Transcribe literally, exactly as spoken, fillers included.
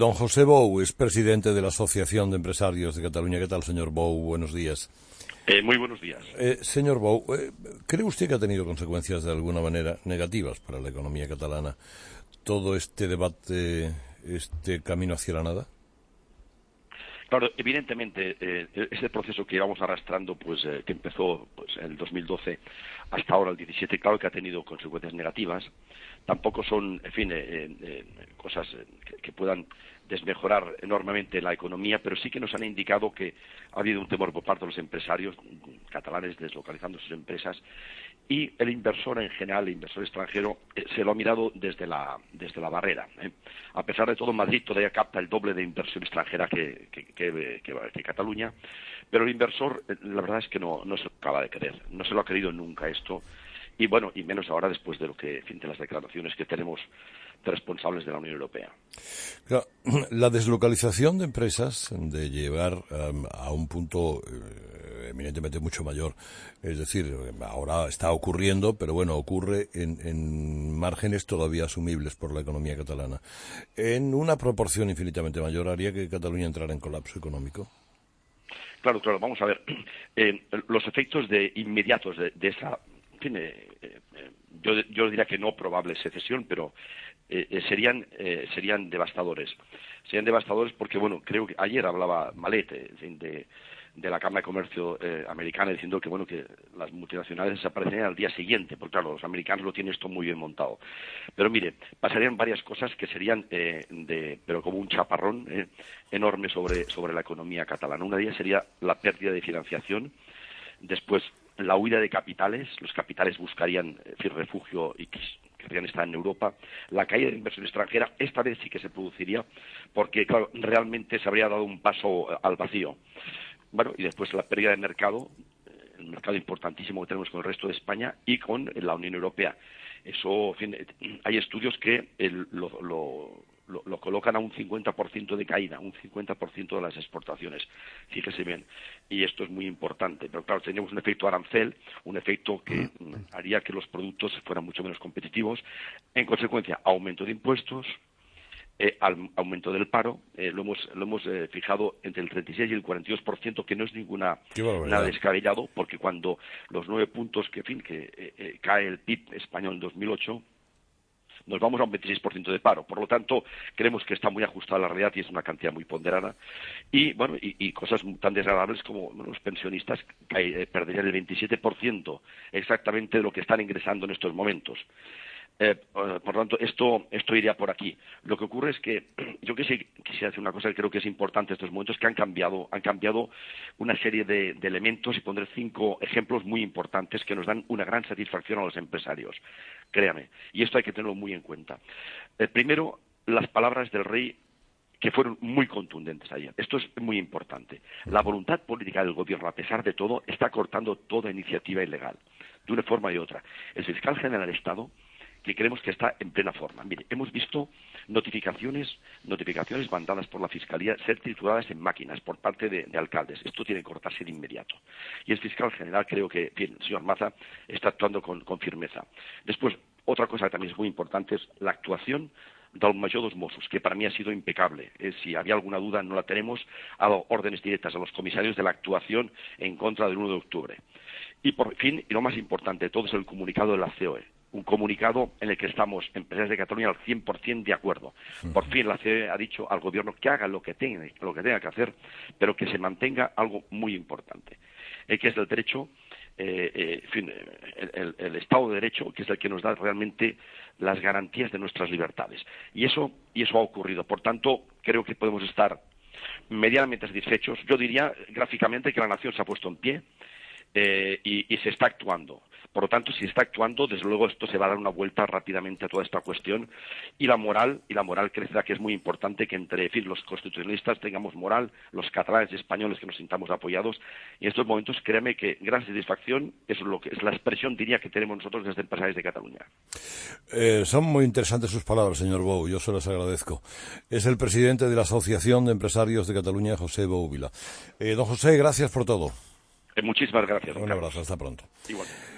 Don José Bou es presidente de la Asociación de Empresarios de Cataluña. ¿Qué tal, señor Bou? Buenos días. Eh, muy buenos días. Eh, señor Bou, eh, ¿cree usted que ha tenido consecuencias de alguna manera negativas para la economía catalana todo este debate, este camino hacia la nada? Claro, evidentemente, eh, ese proceso que íbamos arrastrando, pues eh, que empezó pues, en el dos mil doce hasta ahora, el diecisiete, claro que ha tenido consecuencias negativas. Tampoco son, en fin, eh, eh, cosas que, que puedan desmejorar enormemente la economía, pero sí que nos han indicado que ha habido un temor por parte de los empresarios catalanes deslocalizando sus empresas, y el inversor en general, el inversor extranjero, eh, se lo ha mirado desde la desde la barrera. ¿eh? A pesar de todo, Madrid todavía capta el doble de inversión extranjera que, que, que, que, que Cataluña, pero el inversor, eh, la verdad es que no, no se lo acaba de creer, no se lo ha querido nunca esto, y bueno, y menos ahora después de lo que, en fin, de las declaraciones que tenemos de responsables de la Unión Europea. Claro, la deslocalización de empresas, de llevar um, a un punto eh, eminentemente mucho mayor, es decir, ahora está ocurriendo, pero bueno, ocurre en, en márgenes todavía asumibles por la economía catalana, en una proporción infinitamente mayor, haría que Cataluña entrara en colapso económico. Claro, claro, vamos a ver, eh, los efectos de inmediatos de, de esa, en fin, eh, eh, yo, yo diría que no probable secesión, pero eh, serían eh, serían devastadores. Serían devastadores porque, bueno, creo que ayer hablaba Malet eh, de, de la Cámara de Comercio eh, americana, diciendo que, bueno, que las multinacionales desaparecerían al día siguiente, porque claro, los americanos lo tienen esto muy bien montado. Pero mire, pasarían varias cosas que serían, eh, de, pero como un chaparrón eh, enorme sobre, sobre la economía catalana. Una de ellas sería la pérdida de financiación, después la huida de capitales, los capitales buscarían eh, refugio y querrían estar en Europa, la caída de inversión extranjera, esta vez sí que se produciría, porque claro, realmente se habría dado un paso al vacío. Bueno, y después la pérdida de mercado, el mercado importantísimo que tenemos con el resto de España y con la Unión Europea. Eso, en fin, hay estudios que el, lo, lo, lo, lo colocan a un cincuenta por ciento de caída, un cincuenta por ciento de las exportaciones. Fíjese bien, y esto es muy importante. Pero claro, tenemos un efecto arancel, un efecto que haría que los productos fueran mucho menos competitivos. En consecuencia, aumento de impuestos, Eh, al aumento del paro, eh, lo hemos, lo hemos eh, fijado entre el treinta y seis y el cuarenta y dos por ciento, que no es ninguna nada descabellado, porque cuando los nueve puntos que, en fin, que eh, eh, cae el P I B español en dos mil ocho, nos vamos a un veintiséis por ciento de paro. Por lo tanto, creemos que está muy ajustada a la realidad y es una cantidad muy ponderada. Y, bueno, y, y cosas tan desagradables como bueno, los pensionistas que, eh, perderían el veintisiete por ciento exactamente de lo que están ingresando en estos momentos. Eh, por lo tanto, esto, esto iría por aquí. Lo que ocurre es que yo quisiera, quisiera decir una cosa que creo que es importante en estos momentos, que han cambiado, han cambiado una serie de, de elementos, y pondré cinco ejemplos muy importantes que nos dan una gran satisfacción a los empresarios. Créame, y esto hay que tenerlo muy en cuenta. Eh, primero, las palabras del rey, que fueron muy contundentes ayer. Esto es muy importante. La voluntad política del gobierno, a pesar de todo, está cortando toda iniciativa ilegal, de una forma y otra. El fiscal general del Estado, que creemos que está en plena forma. Mire, hemos visto notificaciones notificaciones mandadas por la Fiscalía ser trituradas en máquinas por parte de, de alcaldes. Esto tiene que cortarse de inmediato. Y el fiscal general, creo que, bien, el señor Maza, está actuando con, con firmeza. Después, otra cosa que también es muy importante es la actuación del Major dos Mossos, que para mí ha sido impecable. Eh, si había alguna duda, no la tenemos. Ha dado órdenes directas a los comisarios de la actuación en contra del uno de octubre. Y por fin, y lo más importante de todo, es el comunicado de la C O E. Un comunicado en el que estamos, empresarios de Cataluña, al cien por ciento de acuerdo. Por fin la C O E ha dicho al gobierno que haga lo que tenga, lo que tenga que hacer, pero que se mantenga algo muy importante, eh, que es el derecho, eh, eh, en fin, el, el, el Estado de Derecho, que es el que nos da realmente las garantías de nuestras libertades. Y eso, y eso ha ocurrido. Por tanto, creo que podemos estar medianamente satisfechos. Yo diría, gráficamente, que la nación se ha puesto en pie eh, y, y se está actuando. Por lo tanto, si está actuando, desde luego esto se va a dar una vuelta rápidamente a toda esta cuestión, y la moral y la moral crecerá, que es muy importante que entre en fin, los constitucionalistas tengamos moral, los catalanes y españoles que nos sintamos apoyados, y en estos momentos créame que gran satisfacción es lo que es la expresión, diría, que tenemos nosotros desde Empresarios de Cataluña. Eh, son muy interesantes sus palabras, señor Bou, yo se las agradezco. Es el presidente de la Asociación de Empresarios de Cataluña, José Bou Vila. Eh, don José, gracias por todo. Eh, muchísimas gracias. Un abrazo, hasta pronto. Igualmente.